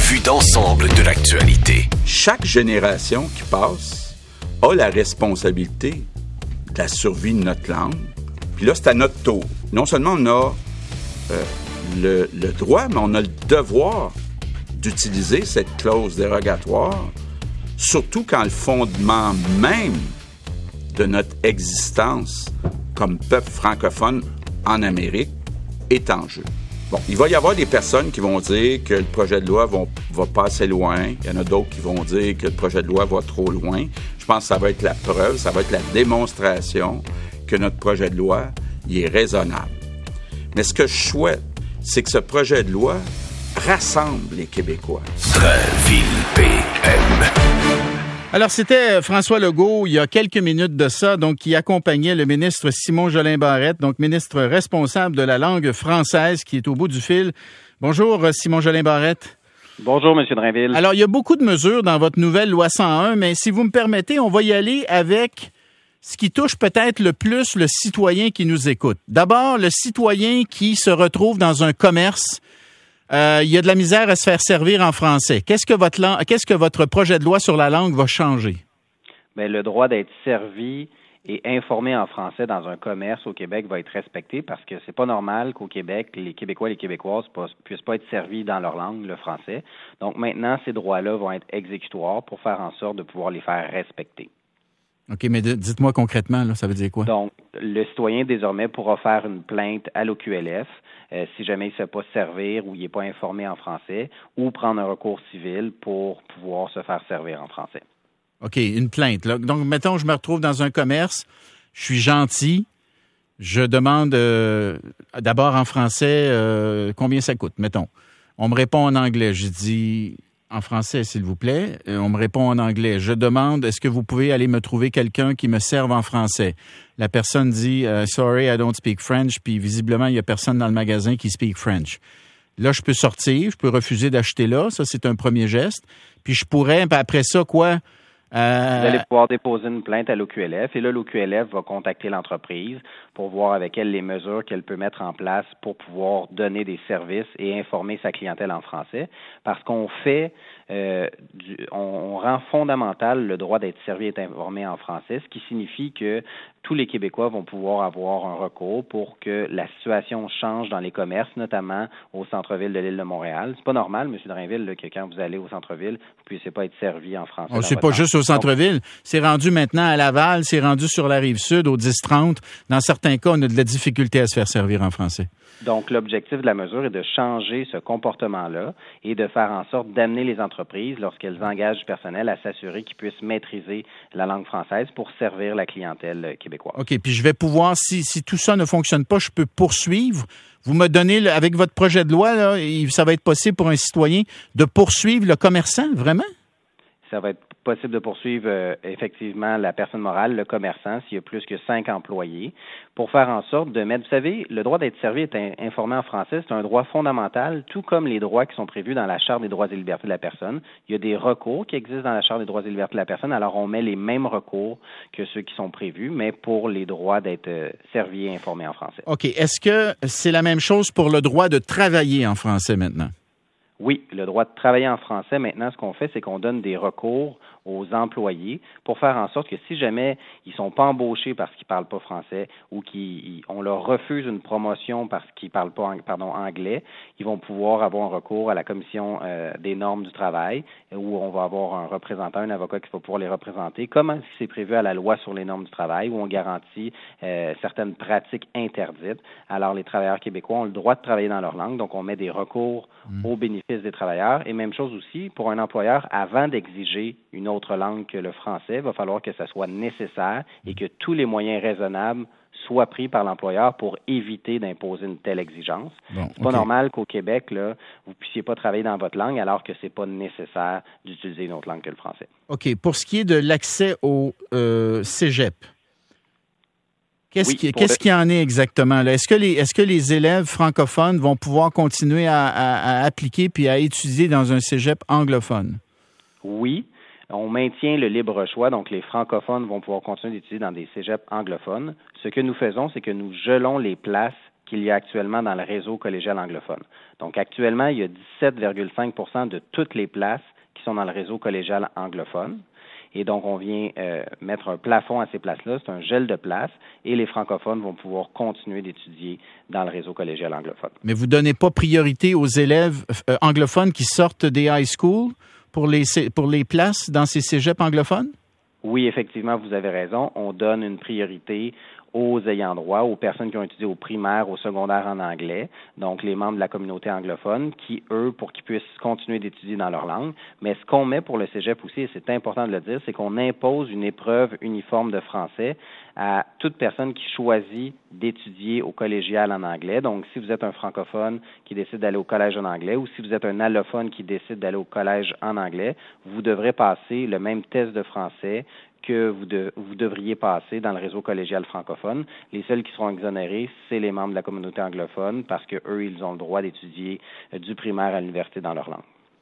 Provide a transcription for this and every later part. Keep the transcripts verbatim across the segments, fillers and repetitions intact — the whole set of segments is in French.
vue d'ensemble de l'actualité. Chaque génération qui passe a la responsabilité de la survie de notre langue. Puis là, c'est à notre tour. Non seulement on a euh, le, le droit, mais on a le devoir d'utiliser cette clause dérogatoire, surtout quand le fondement même de notre existence comme peuple francophone en Amérique est en jeu. Bon, il va y avoir des personnes qui vont dire que le projet de loi va, va pas assez loin. Il y en a d'autres qui vont dire que le projet de loi va trop loin. Je pense que ça va être la preuve, ça va être la démonstration que notre projet de loi, il est raisonnable. Mais ce que je souhaite, c'est que ce projet de loi rassemble les Québécois. Drainville P M. Alors, c'était François Legault, il y a quelques minutes de ça, donc qui accompagnait le ministre Simon Jolin Barrette, donc ministre responsable de la langue française, qui est au bout du fil. Bonjour, Simon Jolin Barrette. Bonjour, M. Drainville. Alors, il y a beaucoup de mesures dans votre nouvelle loi cent un, mais si vous me permettez, on va y aller avec ce qui touche peut-être le plus le citoyen qui nous écoute. D'abord, le citoyen qui se retrouve dans un commerce. Euh, il y a de la misère à se faire servir en français. Qu'est-ce que votre lang- qu'est-ce que votre projet de loi sur la langue va changer? Bien, le droit d'être servi et informé en français dans un commerce au Québec va être respecté parce que c'est pas normal qu'au Québec, les Québécois et les Québécoises ne puissent pas être servis dans leur langue, le français. Donc maintenant, ces droits-là vont être exécutoires pour faire en sorte de pouvoir les faire respecter. OK, mais de, dites-moi concrètement, là, ça veut dire quoi? Donc, le citoyen, désormais, pourra faire une plainte à l'O Q L F euh, si jamais il ne se fait pas servir ou il n'est pas informé en français, ou prendre un recours civil pour pouvoir se faire servir en français. OK, une plainte. Là. Donc, mettons, je me retrouve dans un commerce, je suis gentil, je demande euh, d'abord en français euh, combien ça coûte, mettons. On me répond en anglais, je dis... En français, s'il vous plaît. On me répond en anglais. Je demande, est-ce que vous pouvez aller me trouver quelqu'un qui me serve en français? La personne dit, uh, sorry, I don't speak French, puis visiblement, il y a personne dans le magasin qui speak French. Là, je peux sortir, je peux refuser d'acheter là. Ça, c'est un premier geste. Puis je pourrais, après ça, quoi? Euh... Vous allez pouvoir déposer une plainte à l'O Q L F et là, l'O Q L F va contacter l'entreprise pour voir avec elle les mesures qu'elle peut mettre en place pour pouvoir donner des services et informer sa clientèle en français. Parce qu'on fait, euh, du, on, on rend fondamental le droit d'être servi et informé en français, ce qui signifie que tous les Québécois vont pouvoir avoir un recours pour que la situation change dans les commerces, notamment au centre-ville de l'île de Montréal. C'est pas normal, M. Drainville, là, que quand vous allez au centre-ville, vous ne puissiez pas être servi en français. Oh, c'est pas juste au centre-ville. C'est rendu maintenant à Laval, c'est rendu sur la Rive-Sud, au dix trente. Dans certains cas, on a de la difficulté à se faire servir en français. Donc, l'objectif de la mesure est de changer ce comportement-là et de faire en sorte d'amener les entreprises, lorsqu'elles engagent du personnel, à s'assurer qu'ils puissent maîtriser la langue française pour servir la clientèle québécoise. OK, puis je vais pouvoir, si, si tout ça ne fonctionne pas, je peux poursuivre. Vous me donnez, avec votre projet de loi, là, ça va être possible pour un citoyen de poursuivre le commerçant, vraiment? Ça va être possible de poursuivre euh, effectivement la personne morale, le commerçant, s'il y a plus que cinq employés, pour faire en sorte de mettre... Vous savez, le droit d'être servi et in- informé en français, c'est un droit fondamental, tout comme les droits qui sont prévus dans la Charte des droits et libertés de la personne. Il y a des recours qui existent dans la Charte des droits et libertés de la personne, alors on met les mêmes recours que ceux qui sont prévus, mais pour les droits d'être euh, servi et informé en français. OK. Est-ce que c'est la même chose pour le droit de travailler en français maintenant? Oui, le droit de travailler en français, maintenant, ce qu'on fait, c'est qu'on donne des recours aux employés pour faire en sorte que si jamais ils sont pas embauchés parce qu'ils parlent pas français ou qu'on leur refuse une promotion parce qu'ils parlent pas pardon, anglais, ils vont pouvoir avoir un recours à la commission euh, des normes du travail où on va avoir un représentant, un avocat qui va pouvoir les représenter, comme c'est prévu à la loi sur les normes du travail où on garantit euh, certaines pratiques interdites. Alors, les travailleurs québécois ont le droit de travailler dans leur langue, donc on met des recours mmh. au bénéfice des travailleurs. Et même chose aussi, pour un employeur, avant d'exiger une autre langue que le français, il va falloir que ça soit nécessaire et que tous les moyens raisonnables soient pris par l'employeur pour éviter d'imposer une telle exigence. Bon, c'est pas okay. normal qu'au Québec, là, vous puissiez pas travailler dans votre langue alors que c'est pas nécessaire d'utiliser une autre langue que le français. OK. Pour ce qui est de l'accès au euh, cégep, Qu'est-ce, oui, qui, qu'est-ce le... qu'il y en est exactement là? Est-ce que les, est-ce que les élèves francophones vont pouvoir continuer à, à, à appliquer puis à étudier dans un cégep anglophone? Oui. On maintient le libre choix, donc les francophones vont pouvoir continuer d'étudier dans des cégeps anglophones. Ce que nous faisons, c'est que nous gelons les places qu'il y a actuellement dans le réseau collégial anglophone. Donc, actuellement, il y a dix-sept virgule cinq pour cent de toutes les places qui sont dans le réseau collégial anglophone. Et donc, on vient euh, mettre un plafond à ces places-là. C'est un gel de places et les francophones vont pouvoir continuer d'étudier dans le réseau collégial anglophone. Mais vous ne donnez pas priorité aux élèves euh, anglophones qui sortent des high schools pour les, pour les places dans ces cégeps anglophones? Oui, effectivement, vous avez raison. On donne une priorité aux ayants droit, aux personnes qui ont étudié au primaire, au secondaire en anglais, donc les membres de la communauté anglophone, qui, eux, pour qu'ils puissent continuer d'étudier dans leur langue. Mais ce qu'on met pour le cégep aussi, et c'est important de le dire, c'est qu'on impose une épreuve uniforme de français à toute personne qui choisit d'étudier au collégial en anglais. Donc, si vous êtes un francophone qui décide d'aller au collège en anglais ou si vous êtes un allophone qui décide d'aller au collège en anglais, vous devrez passer le même test de français que vous, de, vous devriez passer dans le réseau collégial francophone. Les seuls qui seront exonérés, c'est les membres de la communauté anglophone parce qu'eux, ils ont le droit d'étudier du primaire à l'université dans leur langue.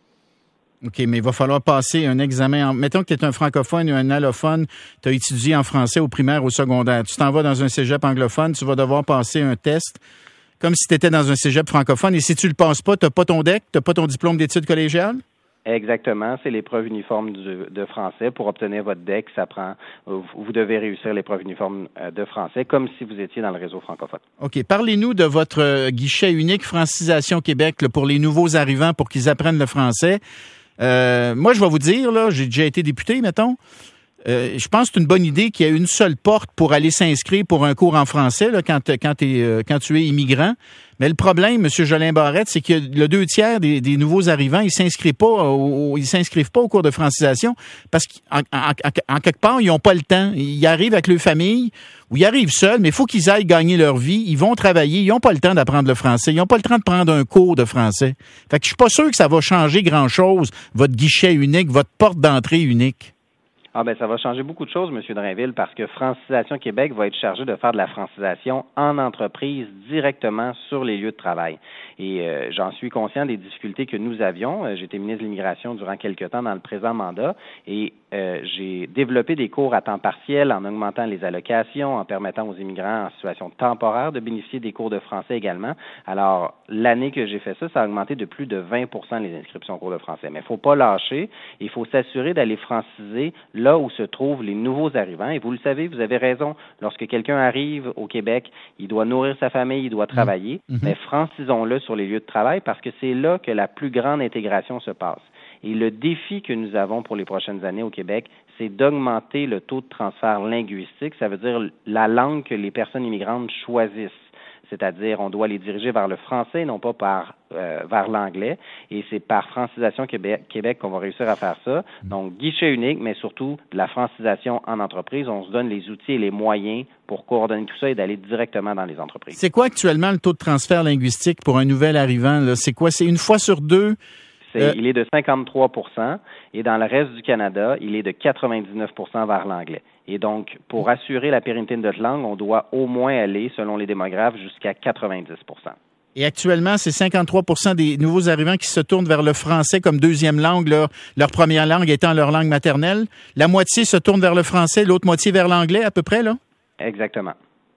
OK, mais il va falloir passer un examen. En... Mettons que tu es un francophone ou un allophone, tu as étudié en français au primaire ou au secondaire. Tu t'en vas dans un cégep anglophone, tu vas devoir passer un test comme si tu étais dans un cégep francophone. Et si tu le passes pas, tu n'as pas ton D E C, tu n'as pas ton diplôme d'études collégiales? Exactement, c'est l'épreuve uniforme du, de français. Pour obtenir votre D E C, ça prend, vous devez réussir l'épreuve uniforme de français, comme si vous étiez dans le réseau francophone. OK. Parlez-nous de votre guichet unique Francisation Québec là, pour les nouveaux arrivants, pour qu'ils apprennent le français. Euh, moi, je vais vous dire, là, j'ai déjà été député, mettons. Euh, je pense que c'est une bonne idée qu'il y ait une seule porte pour aller s'inscrire pour un cours en français là, quand, quand, t'es, euh, quand tu es immigrant. Mais le problème, M. Jolin Barrette, c'est que le deux tiers des, des nouveaux arrivants, ils s'inscrivent pas au, ils s'inscrivent pas au cours de francisation parce qu'en en, en, en quelque part, ils n'ont pas le temps. Ils arrivent avec leur famille ou ils arrivent seuls, mais il faut qu'ils aillent gagner leur vie. Ils vont travailler. Ils n'ont pas le temps d'apprendre le français. Ils n'ont pas le temps de prendre un cours de français. Fait que je suis pas sûr que ça va changer grand-chose, votre guichet unique, votre porte d'entrée unique. Ah ben ça va changer beaucoup de choses, M. Drainville, parce que Francisation Québec va être chargé de faire de la francisation en entreprise directement sur les lieux de travail. Et euh, j'en suis conscient des difficultés que nous avions. Euh, J'étais ministre de l'Immigration durant quelques temps dans le présent mandat et euh, j'ai développé des cours à temps partiel en augmentant les allocations, en permettant aux immigrants en situation temporaire de bénéficier des cours de français également. Alors, l'année que j'ai fait ça, ça a augmenté de plus de vingt pour cent les inscriptions au cours de français. Mais il ne faut pas lâcher. Il faut s'assurer d'aller franciser là où se trouvent les nouveaux arrivants. Et vous le savez, vous avez raison, lorsque quelqu'un arrive au Québec, il doit nourrir sa famille, il doit travailler, mmh. mais francisons-le sur les lieux de travail parce que c'est là que la plus grande intégration se passe. Et le défi que nous avons pour les prochaines années au Québec, c'est d'augmenter le taux de transfert linguistique, ça veut dire la langue que les personnes immigrantes choisissent. C'est-à-dire, on doit les diriger vers le français, non pas par euh, vers l'anglais. Et c'est par Francisation Québec, Québec qu'on va réussir à faire ça. Donc, guichet unique, mais surtout de la francisation en entreprise. On se donne les outils et les moyens pour coordonner tout ça et d'aller directement dans les entreprises. C'est quoi actuellement le taux de transfert linguistique pour un nouvel arrivant? Là? C'est quoi? C'est une fois sur deux? C'est, euh... Il est de cinquante-trois pour cent et dans le reste du Canada, il est de quatre-vingt-dix-neuf pour cent vers l'anglais. Et donc, pour assurer la pérennité de notre langue, on doit au moins aller, selon les démographes, jusqu'à quatre-vingt-dix pour cent. Et actuellement, c'est cinquante-trois pour cent des nouveaux arrivants qui se tournent vers le français comme deuxième langue, leur, leur première langue étant leur langue maternelle. La moitié se tourne vers le français, l'autre moitié vers l'anglais, à peu près, là? Exactement.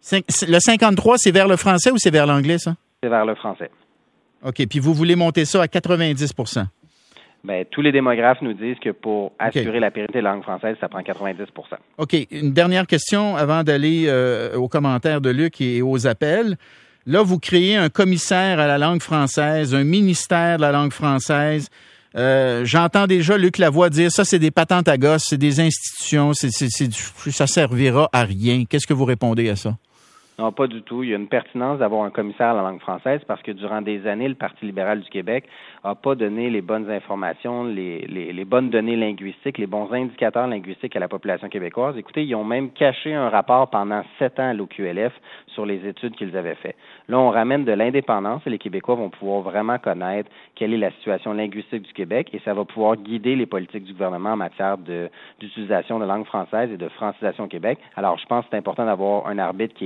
Le cinquante-trois, c'est vers le français ou c'est vers l'anglais, ça? C'est vers le français. OK. Puis vous voulez monter ça à quatre-vingt-dix pour cent? Bien, tous les démographes nous disent que pour assurer okay. la pérennité de la langue française, ça prend quatre-vingt-dix pour cent. OK. Une dernière question avant d'aller euh, aux commentaires de Luc et aux appels. Là, vous créez un commissaire à la langue française, un ministère de la langue française. Euh, j'entends déjà Luc Lavoie dire ça, c'est des patentes à gosses, c'est des institutions, c'est, c'est, c'est, ça servira à rien. Qu'est-ce que vous répondez à ça? Non, pas du tout. Il y a une pertinence d'avoir un commissaire à la langue française parce que durant des années, le Parti libéral du Québec n'a pas donné les bonnes informations, les, les, les bonnes données linguistiques, les bons indicateurs linguistiques à la population québécoise. Écoutez, ils ont même caché un rapport pendant sept ans à l'O Q L F sur les études qu'ils avaient faites. Là, on ramène de l'indépendance et les Québécois vont pouvoir vraiment connaître quelle est la situation linguistique du Québec et ça va pouvoir guider les politiques du gouvernement en matière de, d'utilisation de langue française et de francisation au Québec. Alors, je pense que c'est important d'avoir un arbitre qui est neutre et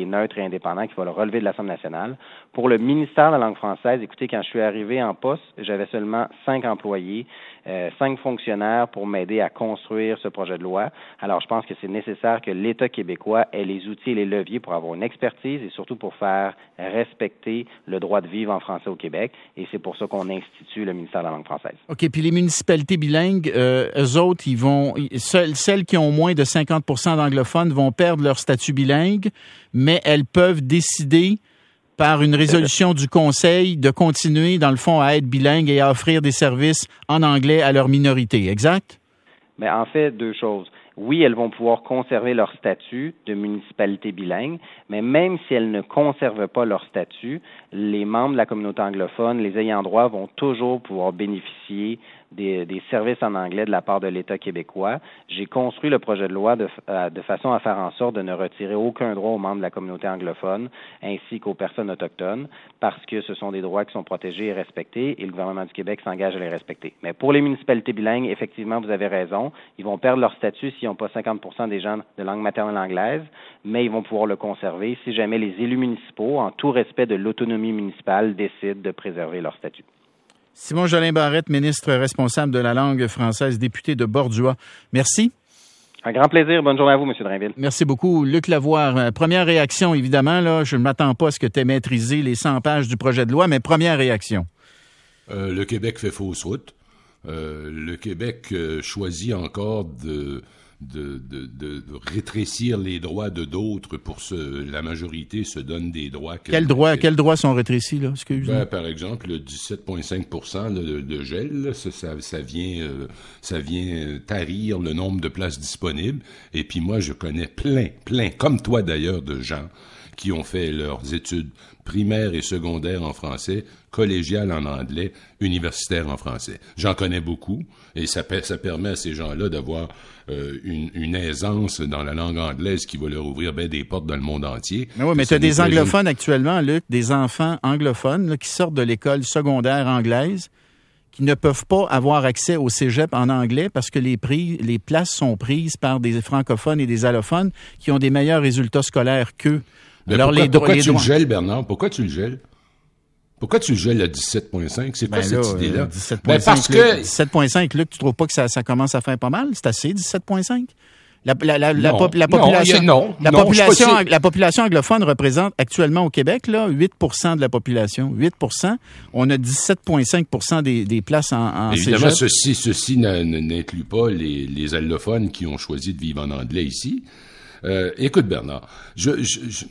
indépendant qui va le relever de l'Assemblée nationale. Pour le ministère de la langue française, écoutez, quand je suis arrivé en poste, j'avais seulement cinq employés, euh, cinq fonctionnaires pour m'aider à construire ce projet de loi. Alors, je pense que c'est nécessaire que l'État québécois ait les outils et les leviers pour avoir une expertise et surtout pour faire respecter le droit de vivre en français au Québec. Et c'est pour ça qu'on institue le ministère de la langue française. OK, puis les municipalités bilingues, euh, eux autres, ils vont, seules, celles qui ont moins de cinquante pour cent d'anglophones vont perdre leur statut bilingue, mais elles peuvent décider par une résolution du Conseil de continuer, dans le fond, à être bilingues et à offrir des services en anglais à leur minorité, exact? Mais en fait, deux choses. Oui, elles vont pouvoir conserver leur statut de municipalité bilingue, mais même si elles ne conservent pas leur statut, les membres de la communauté anglophone, les ayants droit, vont toujours pouvoir bénéficier des, des services en anglais de la part de l'État québécois. J'ai construit le projet de loi de, euh, de façon à faire en sorte de ne retirer aucun droit aux membres de la communauté anglophone ainsi qu'aux personnes autochtones parce que ce sont des droits qui sont protégés et respectés et le gouvernement du Québec s'engage à les respecter. Mais pour les municipalités bilingues, effectivement, vous avez raison, ils vont perdre leur statut s'ils n'ont pas cinquante pour cent des gens de langue maternelle anglaise, mais ils vont pouvoir le conserver si jamais les élus municipaux, en tout respect de l'autonomie municipale, décident de préserver leur statut. Simon Jolin Barrette, ministre responsable de la langue française, député de Bordua. Merci. Un grand plaisir. Bonne journée à vous, M. Drainville. Merci beaucoup. Luc Lavoie, première réaction, évidemment, là, je ne m'attends pas à ce que tu aies maîtrisé les cent pages du projet de loi, mais première réaction. Euh, le Québec fait fausse route. Euh, le Québec euh, choisit encore de... De, de, de, de rétrécir les droits de d'autres pour ce, la majorité se donne des droits. Quels droits, quels droits sont rétrécis, là? Excuse-moi. Ben, par exemple, le dix-sept virgule cinq pour cent de, de gel, là, ça, ça, ça vient, euh, ça vient tarir le nombre de places disponibles. Et puis moi, je connais plein, plein, comme toi d'ailleurs, de gens qui ont fait leurs études primaires et secondaires en français, collégiales en anglais, universitaires en français. J'en connais beaucoup et ça, ça permet à ces gens-là d'avoir euh, une, une aisance dans la langue anglaise qui va leur ouvrir bien des portes dans le monde entier. Mais oui, mais tu as des anglophones actuellement, Luc, des enfants anglophones là, qui sortent de l'école secondaire anglaise qui ne peuvent pas avoir accès au cégep en anglais parce que les prix, les places sont prises par des francophones et des allophones qui ont des meilleurs résultats scolaires qu'eux. Mais Alors, pourquoi les, pourquoi les tu droits... le gèles, Bernard? Pourquoi tu le gèles? Pourquoi tu le gèles à dix-sept virgule cinq? C'est quoi ben cette là, idée-là? Euh, dix-sept ben parce que... dix-sept virgule cinq, Luc, tu trouves pas que ça, ça commence à faire pas mal? C'est assez, dix-sept virgule cinq? La, la, la, la, non, pop, la population, non, non, la, non, population la population anglophone représente actuellement au Québec là, huit pour cent de la population. huit pour cent. On a dix-sept virgule cinq pour cent des, des places en, en Évidemment, cégep. ceci, ceci n'inclut pas les, les allophones qui ont choisi de vivre en anglais ici. Euh, écoute, Bernard, je... je, je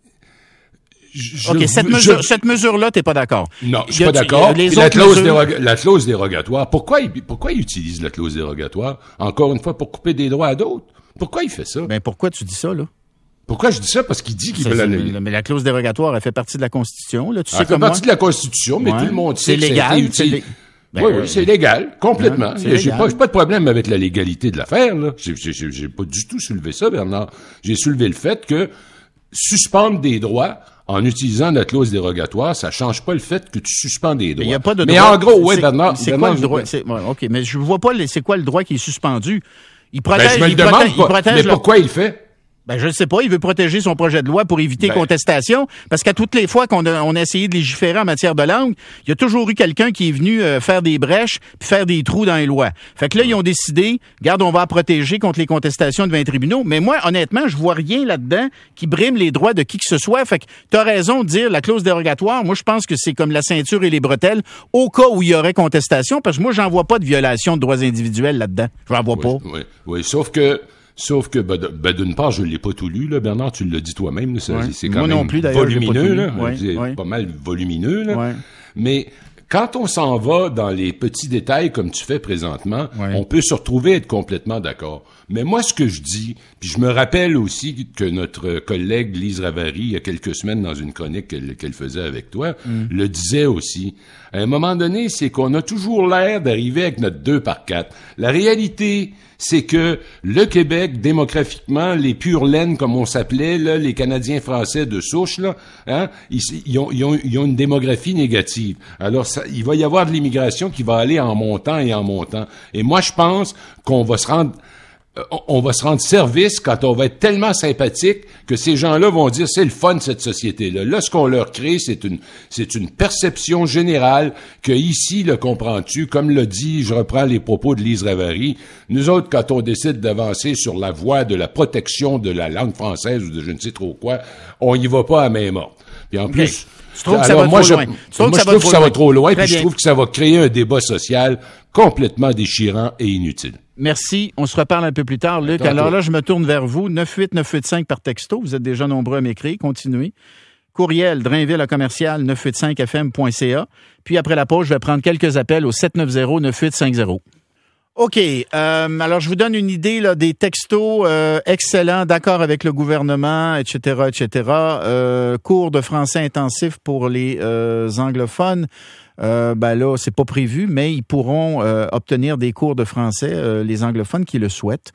Je, OK, cette, je, mesure, cette mesure-là, t'es pas d'accord? Non, je suis pas d'accord. La clause, mesures... déroga- la clause dérogatoire, pourquoi il, pourquoi il utilise la clause dérogatoire? Encore une fois, pour couper des droits à d'autres? Pourquoi il fait ça? Ben, pourquoi tu dis ça, là? Pourquoi je dis ça? Parce qu'il dit qu'il ça, veut l'annuler. Mais la clause dérogatoire, elle fait partie de la Constitution, là. Tu sais elle fait comme partie moi? de la Constitution, mais ouais. tout le monde sait c'est que légal, ça a été utilisé. c'est lé... Ben, oui, oui, oui, c'est légal, complètement. Ouais, c'est j'ai légal. pas, j'ai pas de problème avec la légalité de l'affaire, là. J'ai, j'ai, j'ai pas du tout soulevé ça, Bernard. J'ai soulevé le fait que suspendre des droits en utilisant la clause dérogatoire, ça change pas le fait que tu suspends des droits. Mais, y a pas de mais droit, en gros, oui, c'est, Bernard. C'est Bernard, quoi le droit? C'est, ouais, OK, mais je vois pas les, c'est quoi le droit qui est suspendu. Il Ben, protège, je me le il demande protège, pas. il protège mais le... pourquoi il le fait? Ben, je ne sais pas. Il veut protéger son projet de loi pour éviter ben, contestation. Parce qu'à toutes les fois qu'on a, on a essayé de légiférer en matière de langue, il y a toujours eu quelqu'un qui est venu euh, faire des brèches puis faire des trous dans les lois. Fait que là, ils ont décidé, regarde, on va la protéger contre les contestations devant les tribunaux. Mais moi, honnêtement, je vois rien là-dedans qui brime les droits de qui que ce soit. Fait que t'as raison de dire la clause dérogatoire. Moi, je pense que c'est comme la ceinture et les bretelles au cas où il y aurait contestation. Parce que moi, j'en vois pas de violation de droits individuels là-dedans. Je n'en vois oui, pas. Oui, oui, sauf que... Sauf que, ben, ben, d'une part, je l'ai pas tout lu, là, Bernard, tu l'as dit toi-même, là, ça, ouais. c'est quand Moi même non plus, volumineux, là, ouais, c'est ouais. pas mal volumineux, là. Ouais. Mais quand on s'en va dans les petits détails comme tu fais présentement, ouais. on peut se retrouver être complètement d'accord. Mais moi, ce que je dis, puis je me rappelle aussi que notre collègue Lise Ravary, il y a quelques semaines, dans une chronique qu'elle, qu'elle faisait avec toi, mm. le disait aussi. À un moment donné, c'est qu'on a toujours l'air d'arriver avec notre deux par quatre. La réalité, c'est que le Québec, démographiquement, les pures laines, comme on s'appelait, là, les Canadiens français de souche, là, hein, ils, ils, ont, ils, ont, ils ont une démographie négative. Alors, ça, il va y avoir de l'immigration qui va aller en montant et en montant. Et moi, je pense qu'on va se rendre... on va se rendre service quand on va être tellement sympathique que ces gens-là vont dire c'est le fun cette société-là. Là, ce qu'on leur crée, c'est une c'est une perception générale que ici, le comprends-tu, comme l'a dit, je reprends les propos de Lise Ravary, nous autres, quand on décide d'avancer sur la voie de la protection de la langue française ou de je ne sais trop quoi, on y va pas à main morte. Puis en okay. plus, tu trouves que alors, ça va moi, trop je, loin. Tu moi, que je ça trouve que ça va loin. trop loin, Très puis bien. je trouve que ça va créer un débat social complètement déchirant et inutile. Merci. On se reparle un peu plus tard. Luc, Tantôt. alors là, je me tourne vers vous. neuf huit neuf huit cinq par texto. Vous êtes déjà nombreux à m'écrire. Continuez. Courriel, drainville à commercial neuf huit cinq f m point c a. Puis après la pause, je vais prendre quelques appels au sept neuf zéro neuf huit cinq zéro. OK. Euh, alors, je vous donne une idée là, des textos euh, excellents, d'accord avec le gouvernement, et cetera, et cetera. Euh, cours de français intensif pour les euh, anglophones. Euh, ben là, c'est pas prévu, mais ils pourront euh, obtenir des cours de français, euh, les anglophones qui le souhaitent.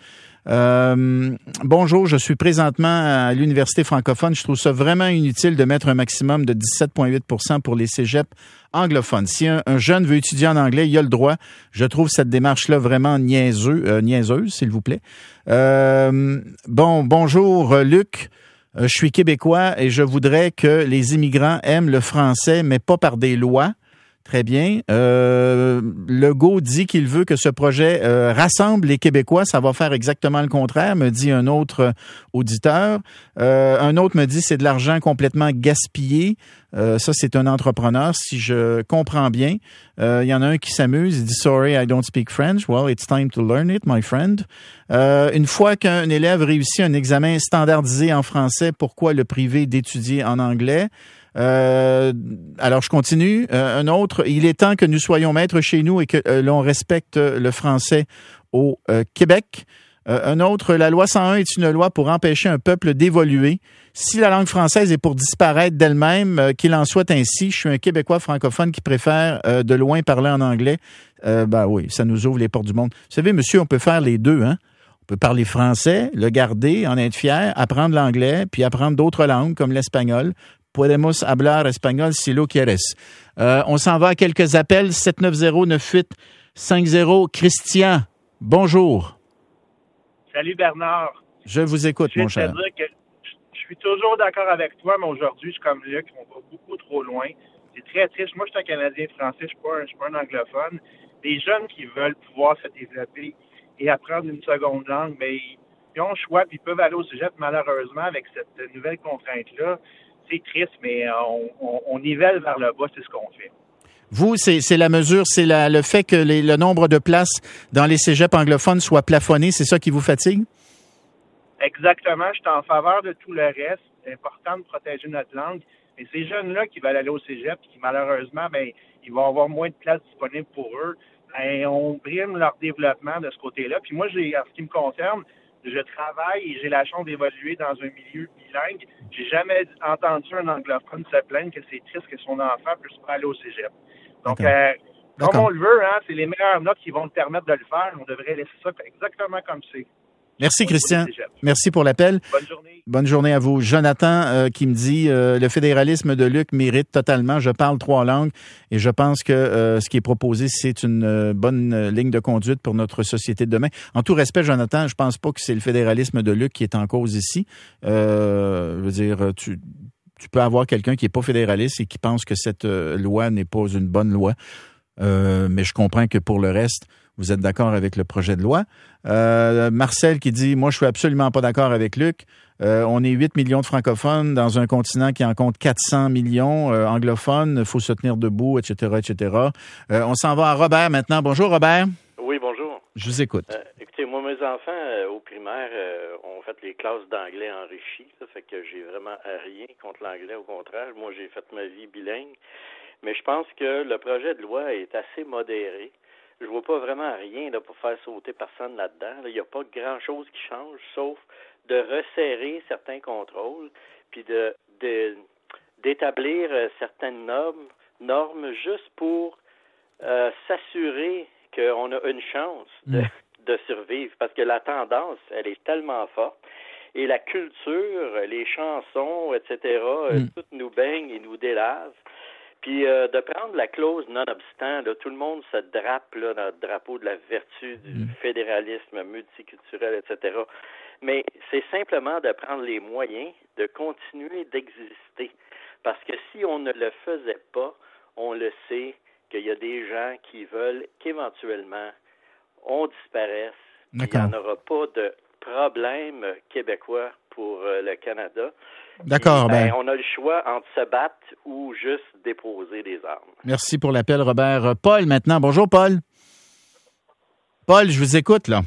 Euh, bonjour, je suis présentement à l'université francophone. Je trouve ça vraiment inutile de mettre un maximum de dix-sept virgule huit pour cent pour les cégeps anglophones. Si un, un jeune veut étudier en anglais, il a le droit. Je trouve cette démarche-là vraiment niaiseux, euh, niaiseuse, s'il vous plaît. Euh, bon, bonjour, Luc. Euh, je suis québécois et je voudrais que les immigrants aiment le français, mais pas par des lois. Très bien. Euh, Legault dit qu'il veut que ce projet euh, rassemble les Québécois. Ça va faire exactement le contraire, me dit un autre auditeur. Euh, un autre me dit c'est de l'argent complètement gaspillé. Euh, ça, c'est un entrepreneur, si je comprends bien. Euh, il y en a un qui s'amuse. Il dit « Sorry, I don't speak French. Well, it's time to learn it, my friend. Euh, » Une fois qu'un élève réussit un examen standardisé en français, pourquoi le priver d'étudier en anglais? Euh, alors, je continue. Euh, un autre, il est temps que nous soyons maîtres chez nous et que euh, l'on respecte le français au euh, Québec. Euh, un autre, la loi cent un est une loi pour empêcher un peuple d'évoluer. Si la langue française est pour disparaître d'elle-même, euh, qu'il en soit ainsi. Je suis un Québécois francophone qui préfère euh, de loin parler en anglais. Euh, ben oui, ça nous ouvre les portes du monde. Vous savez, monsieur, on peut faire les deux, hein? On peut parler français, le garder, en être fier, apprendre l'anglais, puis apprendre d'autres langues comme l'espagnol. Podemos hablar espagnol si lo quieres. Euh, on s'en va à quelques appels. sept neuf zéro neuf huit cinq zéro. Christian, bonjour. Salut Bernard. Je vous écoute, je mon cher. Je veux dire que je suis toujours d'accord avec toi, mais aujourd'hui, je suis comme Luc, on va beaucoup trop loin. C'est très triste. Moi, je suis un Canadien français, je ne suis pas un, je suis pas un anglophone. Les jeunes qui veulent pouvoir se développer et apprendre une seconde langue, mais ils, ils ont le choix, puis ils peuvent aller au cégep. Malheureusement, avec cette nouvelle contrainte-là, c'est triste, mais on, on, on nivelle vers le bas, c'est ce qu'on fait. Vous, c'est, c'est la mesure, c'est la, le fait que les, le nombre de places dans les cégeps anglophones soit plafonné, c'est ça qui vous fatigue? Exactement. Je suis en faveur de tout le reste. C'est important de protéger notre langue. Mais ces jeunes-là qui veulent aller au cégep, qui malheureusement, ben, ils vont avoir moins de places disponibles pour eux, ben, on brime leur développement de ce côté-là. Puis moi, j'ai, en ce qui me concerne, je travaille et j'ai la chance d'évoluer dans un milieu bilingue. J'ai jamais entendu un anglophone se plaindre que c'est triste que son enfant puisse pas aller au cégep. Donc, euh, comme on le veut, hein, c'est les meilleures notes qui vont te permettre de le faire. On devrait laisser ça exactement comme c'est. Merci, Christian. Merci pour l'appel. Bonne journée. Bonne journée à vous. Jonathan euh, qui me dit euh, le fédéralisme de Luc mérite totalement. Je parle trois langues et je pense que euh, ce qui est proposé, c'est une euh, bonne euh, ligne de conduite pour notre société de demain. En tout respect, Jonathan, je pense pas que c'est le fédéralisme de Luc qui est en cause ici. Euh, je veux dire, tu... Tu peux avoir quelqu'un qui n'est pas fédéraliste et qui pense que cette euh, loi n'est pas une bonne loi. Euh, mais je comprends que pour le reste, vous êtes d'accord avec le projet de loi. Euh, Marcel qui dit « Moi, je suis absolument pas d'accord avec Luc. Euh, on est huit millions de francophones dans un continent qui en compte quatre cents millions euh, anglophones. Il faut se tenir debout, et cetera, et cetera. Euh, on s'en va à Robert maintenant. Bonjour, Robert. Oui, bonjour. Je vous écoute. Euh, écoutez, moi, mes enfants, euh, au primaire, euh, ont fait les classes d'anglais enrichies. Ça fait que j'ai vraiment rien contre l'anglais. Au contraire, moi, j'ai fait ma vie bilingue. Mais je pense que le projet de loi est assez modéré. Je vois pas vraiment rien là, pour faire sauter personne là-dedans. Il n'y a pas grand-chose qui change, sauf de resserrer certains contrôles, puis de, de d'établir euh, certaines normes, normes juste pour euh, s'assurer qu'on a une chance de, de survivre. Parce que la tendance, elle est tellement forte. Et la culture, les chansons, et cetera, mm. euh, tout nous baigne et nous délave. Puis euh, de prendre la clause nonobstant, là, tout le monde se drape là, dans le drapeau de la vertu, du fédéralisme multiculturel, et cetera. Mais c'est simplement de prendre les moyens de continuer d'exister. Parce que si on ne le faisait pas, on le sait qu'il y a des gens qui veulent qu'éventuellement on disparaisse. D'accord. Il n'y en aura pas de problème québécois pour euh, le Canada. D'accord. Puis, ben, ben, on a le choix entre se battre ou juste déposer des armes. Merci pour l'appel, Robert. Paul, maintenant. Bonjour, Paul. Paul, je vous écoute, là.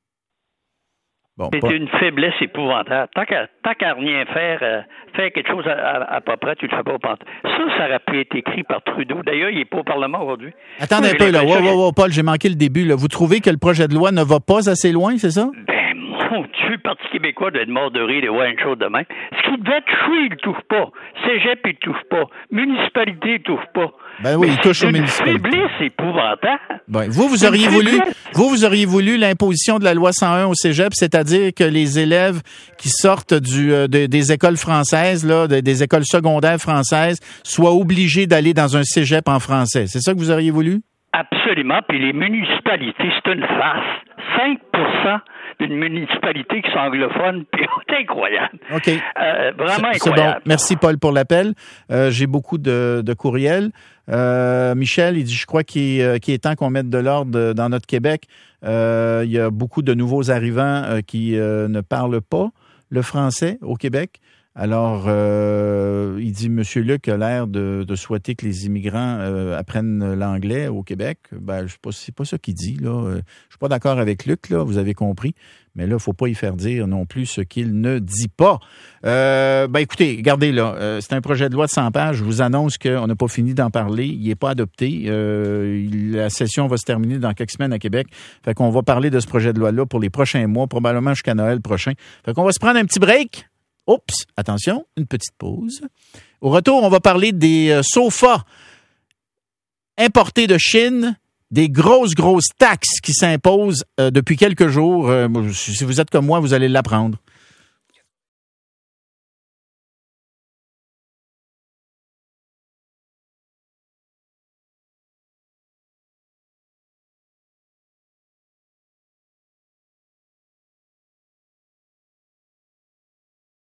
Bon, C'est Paul. une faiblesse épouvantable. Tant qu'à, tant qu'à rien faire, euh, faire quelque chose à, à, à peu près, tu le fais pas au pantalon. Ça, ça aurait pu être écrit par Trudeau. D'ailleurs, il n'est pas au Parlement aujourd'hui. Attendez Moi, un peu, j'ai là. Wow, l'impression wow, wow, Paul, j'ai manqué le début, là. Vous trouvez que le projet de loi ne va pas assez loin, c'est ça? que- Ben, mon Dieu, le Parti québécois doit être mort de rire de voir une chose de même. Ce qui devait toucher, il ne touche pas. Cégep, il ne touche pas. Municipalité, il ne touche pas. Ben oui, Mais il touche c'est aux une municipalités. faiblesse épouvantable. Ben, vous, vous C'est auriez une voulu, faiblesse. vous, vous auriez voulu l'imposition de la loi cent un au cégep, c'est-à-dire que les élèves qui sortent du, euh, de- des écoles françaises, là, de- des écoles secondaires françaises, soient obligés d'aller dans un cégep en français. C'est ça que vous auriez voulu? Absolument. Puis les municipalités, c'est une farce. cinq pour cent d'une municipalité qui sont anglophones, puis c'est incroyable. OK. Euh, vraiment C'est bon. incroyable. Merci, Paul, pour l'appel. Euh, j'ai beaucoup de, de courriels. Euh, Michel, il dit, je crois qu'il, est- qu'il est temps qu'on mette de l'ordre dans notre Québec. Euh, il y a beaucoup de nouveaux arrivants euh, qui euh, ne parlent pas le français au Québec. Alors, euh, il dit, Monsieur Luc a l'air de, de souhaiter que les immigrants euh, apprennent l'anglais au Québec. Ben, je sais pas, c'est pas ça qu'il dit, là. Euh, Je suis pas d'accord avec Luc, là, vous avez compris. Mais là, faut pas y faire dire non plus ce qu'il ne dit pas. Euh, ben, écoutez, regardez, là, euh, c'est un projet de loi de cent pages. Je vous annonce qu'on n'a pas fini d'en parler. Il n'est pas adopté. Euh, il- la session va se terminer dans quelques semaines à Québec. Fait qu'on va parler de ce projet de loi-là pour les prochains mois, probablement jusqu'à Noël prochain. Fait qu'on va se prendre un petit break. Oups, attention, une petite pause. Au retour, on va parler des euh, sofas importés de Chine, des grosses, grosses taxes qui s'imposent euh, depuis quelques jours. Euh, si vous êtes comme moi, vous allez l'apprendre.